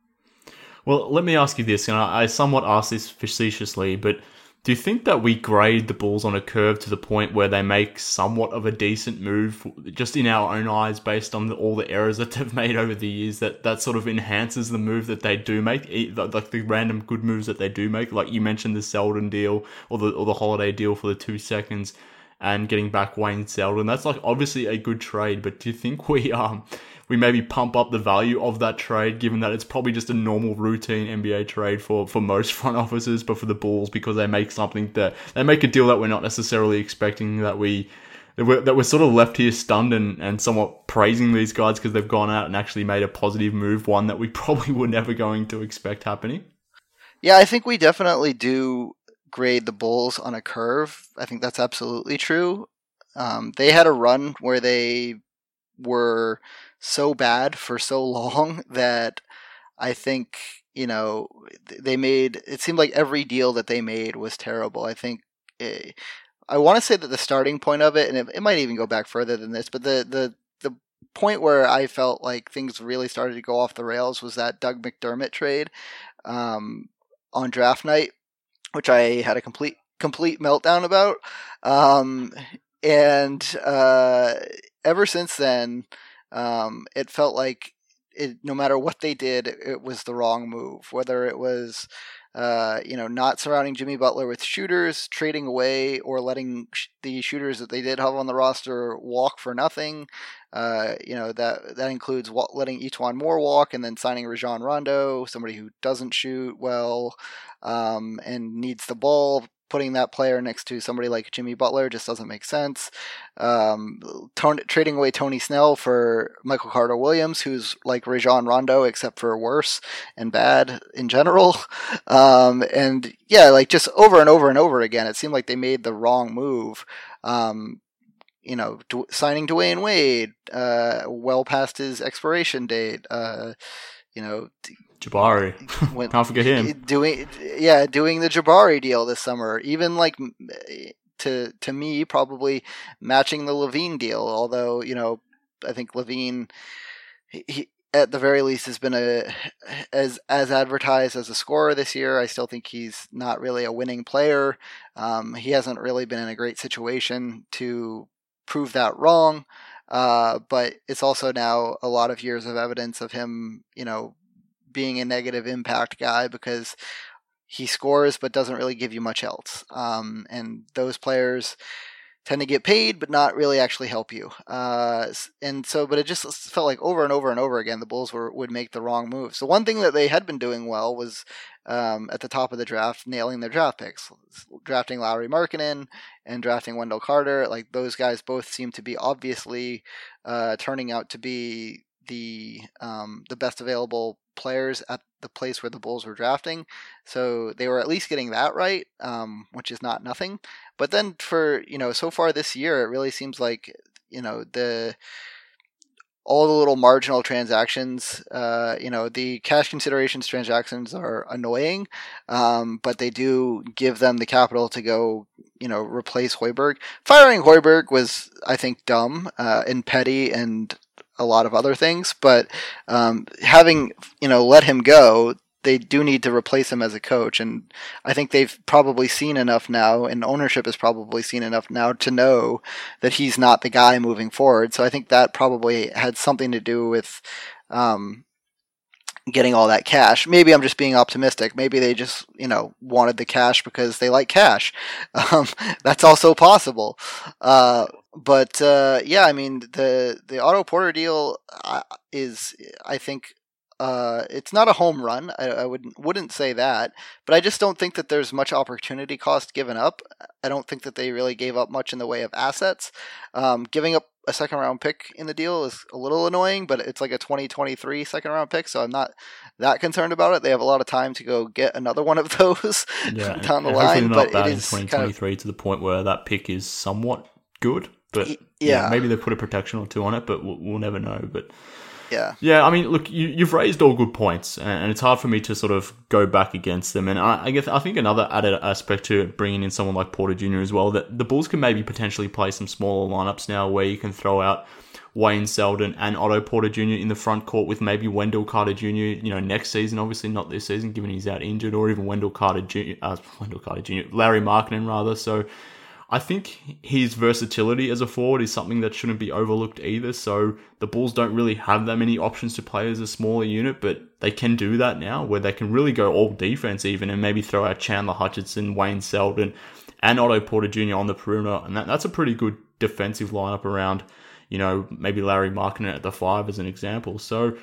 Well, let me ask you this, and I somewhat ask this facetiously, but do you think that we grade the Bulls on a curve to the point where they make somewhat of a decent move, just in our own eyes, based on the, all the errors that they've made over the years, that, that sort of enhances the move that they do make, like the random good moves that they do make? Like you mentioned the Selden deal, or the or the Holiday deal for the two seconds, and getting back Wayne Selden. That's like obviously a good trade, but do you think we um we maybe pump up the value of that trade, given that it's probably just a normal routine N B A trade for, for most front offices, but for the Bulls, because they make something that they make a deal that we're not necessarily expecting, that we that we're, that we're sort of left here stunned and, and somewhat praising these guys because they've gone out and actually made a positive move, one that we probably were never going to expect happening. Yeah, I think we definitely do grade the Bulls on a curve. I think that's absolutely true. Um, they had a run where they were so bad for so long that I think, you know, they made, it seemed like every deal that they made was terrible. I think, it, I want to say that the starting point of it, and it, it might even go back further than this, but the, the, the point where I felt like things really started to go off the rails was that Doug McDermott trade um, on draft night, which I had a complete, complete meltdown about. Um, and uh, ever since then, Um, it felt like it, no matter what they did, it was the wrong move. Whether it was, uh, you know, not surrounding Jimmy Butler with shooters, trading away, or letting sh- the shooters that they did have on the roster walk for nothing. Uh, you know, that that includes wa- letting Etuan Moore walk and then signing Rajon Rondo, somebody who doesn't shoot well um, and needs the ball. Putting that player next to somebody like Jimmy Butler just doesn't make sense. Um, ton- trading away Tony Snell for Michael Carter Williams, who's like Rajon Rondo except for worse and bad in general. Um, and yeah, like just over and over and over again, it seemed like they made the wrong move. Um, you know, d- signing Dwayne Wade uh, well past his expiration date. Uh, you know. Jabari. When, Can't forget him. Doing, yeah, doing the Jabari deal this summer. Even like to to me, probably matching the Levine deal. Although you know, I think Levine, he at the very least has been a as as advertised as a scorer this year. I still think he's not really a winning player. Um, he hasn't really been in a great situation to prove that wrong. Uh, but it's also now a lot of years of evidence of him, you know, being a negative impact guy because he scores but doesn't really give you much else. Um, and those players tend to get paid but not really actually help you. Uh, and so, but it just felt like over and over and over again the Bulls were would make the wrong move. So one thing that they had been doing well was um, at the top of the draft, nailing their draft picks, drafting Lauri Markkanen and drafting Wendell Carter. Like those guys both seem to be obviously uh, turning out to be the um, the best available players at the place where the Bulls were drafting. So they were at least getting that right, um, which is not nothing. But then for, you know, so far this year, it really seems like, you know, the all the little marginal transactions, uh, you know, the cash considerations transactions are annoying, um, but they do give them the capital to go, you know, replace Hoiberg. Firing Hoiberg was, I think, dumb uh, and petty and a lot of other things, but um, having, you know, let him go, they do need to replace him as a coach, and I think they've probably seen enough now, and ownership has probably seen enough now to know that he's not the guy moving forward. So I think that probably had something to do with um, getting all that cash. Maybe I'm just being optimistic. Maybe they just, you know, wanted the cash because they like cash. Um, that's also possible. Uh, but uh, yeah, I mean, the the Otto Porter deal uh, is, I think, uh, it's not a home run. I, I wouldn't wouldn't say that, but I just don't think that there's much opportunity cost given up. I don't think that they really gave up much in the way of assets. Um, giving up a second round pick in the deal is a little annoying, but it's like a twenty twenty-three second round pick, so I'm not that concerned about it. They have a lot of time to go get another one of those Yeah, down the and line. Hopefully not But bad it in is twenty kind twenty-three of, to the point where that pick is somewhat good. But yeah, yeah, maybe they put a protection or two on it, but we'll, we'll never know. But yeah, yeah, I mean, look, you, you've raised all good points, and it's hard for me to sort of go back against them. And I, I guess I think another added aspect to bringing in someone like Porter Junior as well, that the Bulls can maybe potentially play some smaller lineups now, where you can throw out Wayne Selden and Otto Porter Junior in the front court with maybe Wendell Carter Junior, you know, next season, obviously not this season, given he's out injured, or even Wendell Carter Junior, uh, Wendell Carter Junior, Larry Markkinen rather. So I think his versatility as a forward is something that shouldn't be overlooked either. So the Bulls don't really have that many options to play as a smaller unit, but they can do that now, where they can really go all defense even, and maybe throw out Chandler Hutchinson, Wayne Selden, and Otto Porter Junior on the perimeter. And that, that's a pretty good defensive lineup around, you know, maybe Larry Markkinen at the five as an example. So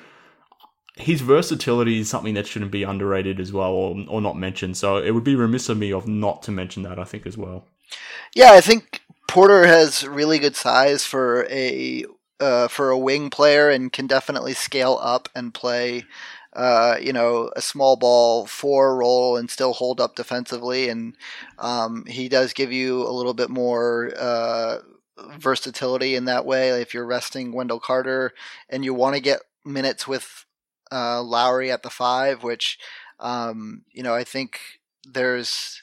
his versatility is something that shouldn't be underrated as well, or, or not mentioned. So it would be remiss of me of not to mention that, I think, as well. Yeah, I think Porter has really good size for a uh, for a wing player, and can definitely scale up and play, uh, you know, a small ball four role and still hold up defensively. And um, he does give you a little bit more uh, versatility in that way. If you're resting Wendell Carter and you want to get minutes with uh, Lowry at the five, which um, you know, I think there's.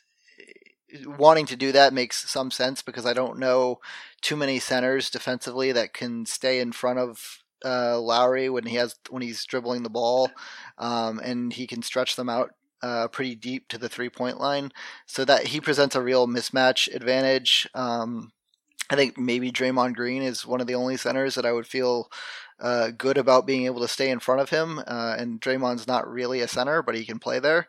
Wanting to do that makes some sense, because I don't know too many centers defensively that can stay in front of uh, Lowry when he has when he's dribbling the ball, um, and he can stretch them out uh, pretty deep to the three point line. So that he presents a real mismatch advantage. Um, I think maybe Draymond Green is one of the only centers that I would feel uh, good about being able to stay in front of him. Uh, and Draymond's not really a center, but he can play there.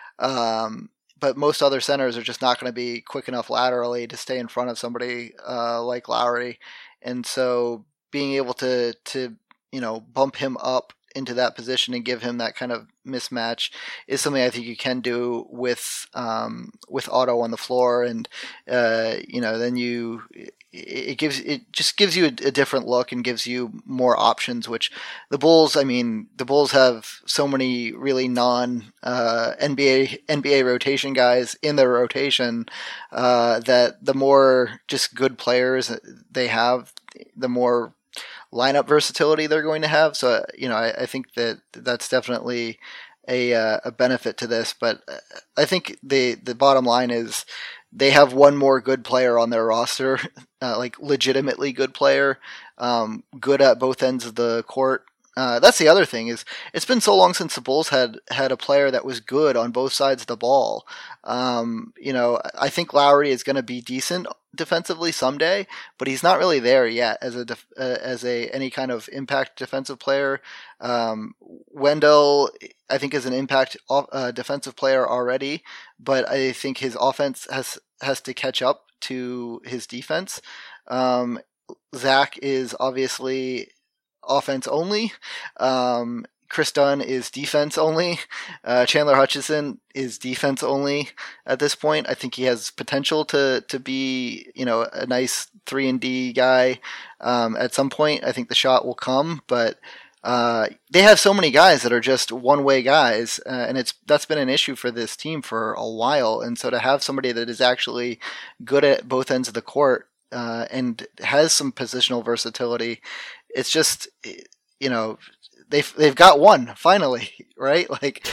Um, But most other centers are just not going to be quick enough laterally to stay in front of somebody uh, like Lowry, and so being able to to you know bump him up into that position and give him that kind of mismatch is something I think you can do with um, with Otto on the floor, and uh, you know then you it gives it just gives you a, a different look and gives you more options, which the Bulls, I mean, the Bulls have so many really non uh, N B A N B A rotation guys in their rotation uh, that the more just good players they have, the more lineup versatility they're going to have. So, you know, I, I think that that's definitely a uh, a benefit to this. But I think the the bottom line is they have one more good player on their roster, uh, like legitimately good player, um, good at both ends of the court. Uh, that's the other thing is it's been so long since the Bulls had had a player that was good on both sides of the ball. Um, you know, I think Lowry is going to be decent defensively someday, but he's not really there yet as a def- uh, as a any kind of impact defensive player. Um, Wendell, I think, is an impact off, uh, defensive player already, but I think his offense has has to catch up to his defense. Um, Zach is obviously offense only. Um, Chris Dunn is defense only. Uh, Chandler Hutchison is defense only at this point. I think he has potential to to be, you know, a nice three and D guy um, at some point. I think the shot will come, but uh, they have so many guys that are just one way guys, uh, and it's that's been an issue for this team for a while. And so to have somebody that is actually good at both ends of the court uh, and has some positional versatility, it's just, you know, they've they've got one finally, right? Like,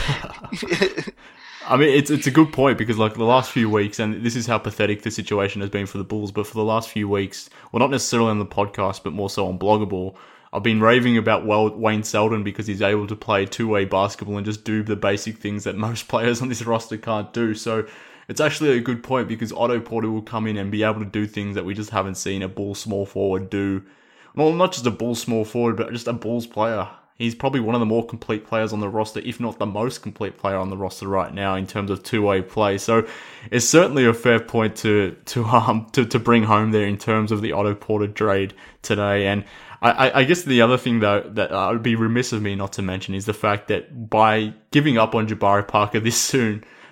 I mean, it's it's a good point, because like the last few weeks, and this is how pathetic the situation has been for the Bulls, but for the last few weeks, well, not necessarily on the podcast, but more so on Bloggable, I've been raving about Wayne Selden because he's able to play two-way basketball and just do the basic things that most players on this roster can't do. So it's actually a good point, because Otto Porter will come in and be able to do things that we just haven't seen a Bulls small forward do. Well, not just a Bulls small forward, but just a Bulls player. He's probably one of the more complete players on the roster, if not the most complete player on the roster right now in terms of two-way play. So it's certainly a fair point to to um to, to bring home there in terms of the Otto Porter trade today. And I, I guess the other thing, though, that uh, would be remiss of me not to mention is the fact that by giving up on Jabari Parker this soon,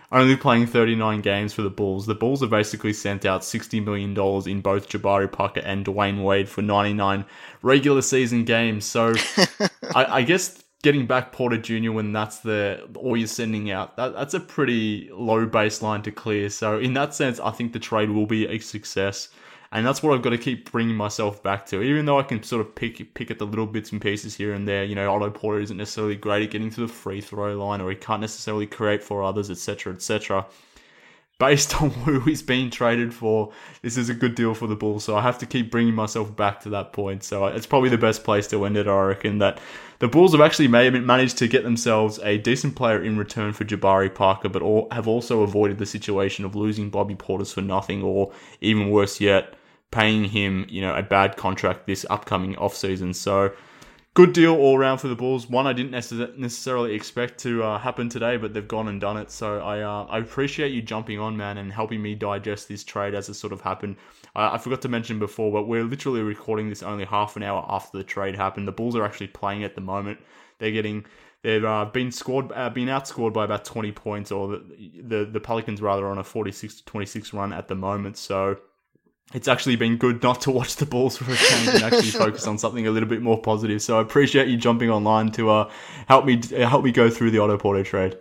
only playing thirty-nine games for the Bulls. The Bulls have basically sent out sixty million dollars in both Jabari Parker and Dwayne Wade for ninety-nine regular season games. So I, I guess getting back Porter Junior when that's the all you're sending out, that, that's a pretty low baseline to clear. So in that sense, I think the trade will be a success. And that's what I've got to keep bringing myself back to. Even though I can sort of pick pick at the little bits and pieces here and there, you know, Otto Porter isn't necessarily great at getting to the free throw line, or he can't necessarily create for others, et cetera, et cetera. Based on who he's been traded for, this is a good deal for the Bulls. So I have to keep bringing myself back to that point. So it's probably the best place to end it, I reckon, that the Bulls have actually managed to get themselves a decent player in return for Jabari Parker, but all, have also avoided the situation of losing Bobby Portis for nothing, or even worse yet, paying him, you know, a bad contract this upcoming offseason. So good deal all around for the Bulls. One I didn't necessarily expect to uh, happen today, but they've gone and done it. So I uh, I appreciate you jumping on, man, and helping me digest this trade as it sort of happened. Uh, I forgot to mention before, but we're literally recording this only half an hour after the trade happened. The Bulls are actually playing at the moment. They're getting they've uh, been scored, uh, been outscored by about twenty points, or the the, the Pelicans rather, on a forty-six to twenty-six run at the moment. So it's actually been good not to watch the Bulls for a change and actually focus on something a little bit more positive. So I appreciate you jumping online to uh, help me help me go through the Otto Porter trade.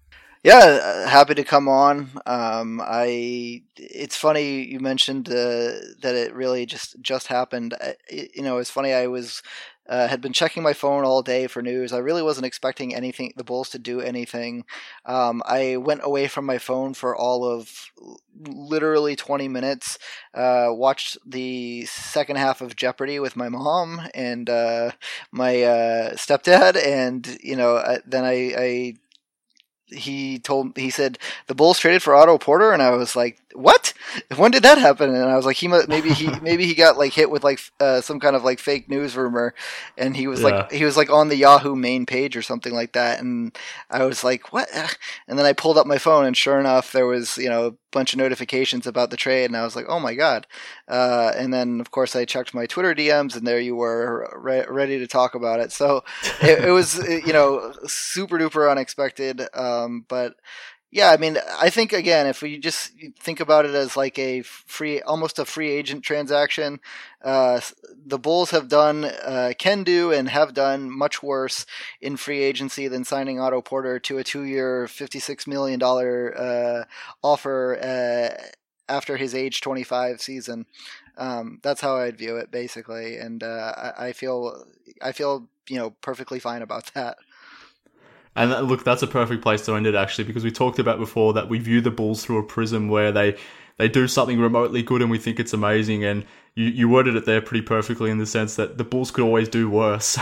Yeah, happy to come on. Um, I it's funny you mentioned uh, that it really just just happened. I, you know, it's funny. I was uh, had been checking my phone all day for news. I really wasn't expecting anything, the Bulls to do anything. Um, I went away from my phone for all of literally twenty minutes. Uh, watched the second half of Jeopardy with my mom and uh, my uh, stepdad, and you know, I, then I. I he told he said the Bulls traded for Otto Porter, and I was like, what? When did that happen? And I was like, he maybe he maybe he got like hit with like uh, some kind of like fake news rumor, and he was yeah. like he was like on the Yahoo main page or something like that, and I was like, what? And then I pulled up my phone, and sure enough, there was, you know, a bunch of notifications about the trade, and I was like, oh my god. Uh, and then of course I checked my Twitter D Ms, and there you were, re- ready to talk about it. So it, it was, you know, super duper unexpected. Um, but yeah, I mean, I think, again, if we just think about it as like a free, almost a free agent transaction, uh, the Bulls have done, uh, can do and have done much worse in free agency than signing Otto Porter to a two-year, fifty-six million dollars uh, offer uh, after his age twenty-five season. Um, that's how I'd view it, basically, and uh, I, I feel, I feel, you know, perfectly fine about that. And look, that's a perfect place to end it, actually, because we talked about before that we view the Bulls through a prism where they, they do something remotely good and we think it's amazing. And you, you worded it there pretty perfectly in the sense that the Bulls could always do worse.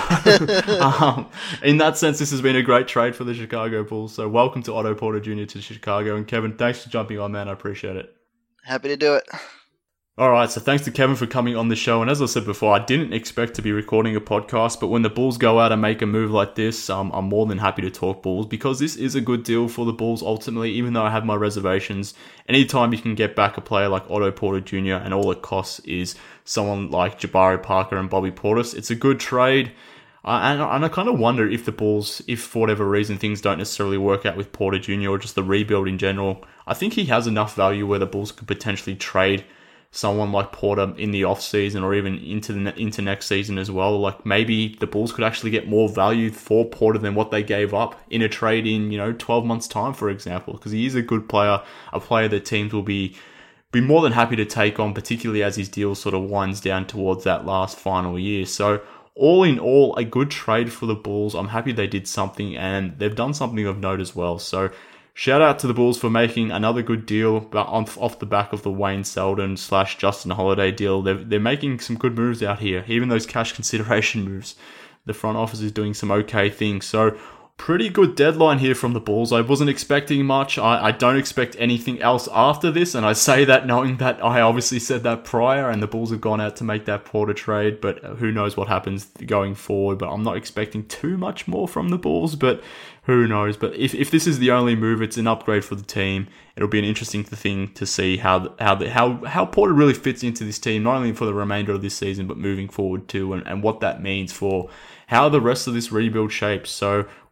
um, in that sense, this has been a great trade for the Chicago Bulls. So welcome to Otto Porter Junior to Chicago. And Kevin, thanks for jumping on, man. I appreciate it. Happy to do it. All right, so thanks to Kevin for coming on the show. And as I said before, I didn't expect to be recording a podcast, but when the Bulls go out and make a move like this, um, I'm more than happy to talk Bulls, because this is a good deal for the Bulls ultimately, even though I have my reservations. Anytime you can get back a player like Otto Porter Junior and all it costs is someone like Jabari Parker and Bobby Portis, it's a good trade. Uh, and, and I kind of wonder if the Bulls, if for whatever reason things don't necessarily work out with Porter Junior or just the rebuild in general, I think he has enough value where the Bulls could potentially trade someone like Porter in the off season or even into the into next season as well. Like maybe the Bulls could actually get more value for Porter than what they gave up in a trade in, you know, twelve months time, for example, because he is a good player, a player that teams will be be more than happy to take on, particularly as his deal sort of winds down towards that last final year. So all in all, a good trade for the Bulls. I'm happy they did something, and they've done something of note as well. So shout out to the Bulls for making another good deal, but off the back of the Wayne Selden slash Justin Holiday deal. They're, they're making some good moves out here. Even those cash consideration moves, the front office is doing some okay things. So pretty good deadline here from the Bulls. I wasn't expecting much. I, I don't expect anything else after this, and I say that knowing that I obviously said that prior, and the Bulls have gone out to make that Porter trade, but who knows what happens going forward. But I'm not expecting too much more from the Bulls, but who knows? But if, if this is the only move, it's an upgrade for the team. It'll be an interesting thing to see how how the, how how Porter really fits into this team, not only for the remainder of this season, but moving forward too, and, and what that means for how the rest of this rebuild shapes. So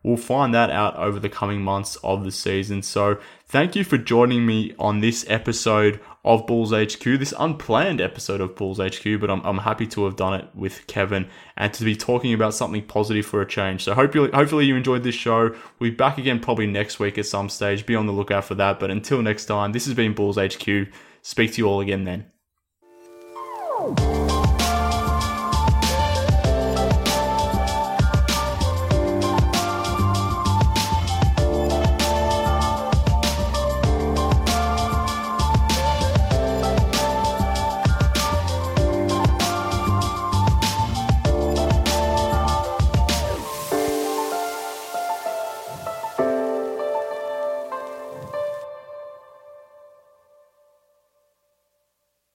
we'll find that out over the coming months of the season. So thank you for joining me on this episode of Bulls H Q, this unplanned episode of Bulls H Q, but I'm, I'm happy to have done it with Kevin and to be talking about something positive for a change. So hopefully, hopefully you enjoyed this show. We'll be back again probably next week at some stage. Be on the lookout for that. But until next time, this has been Bulls H Q. Speak to you all again then.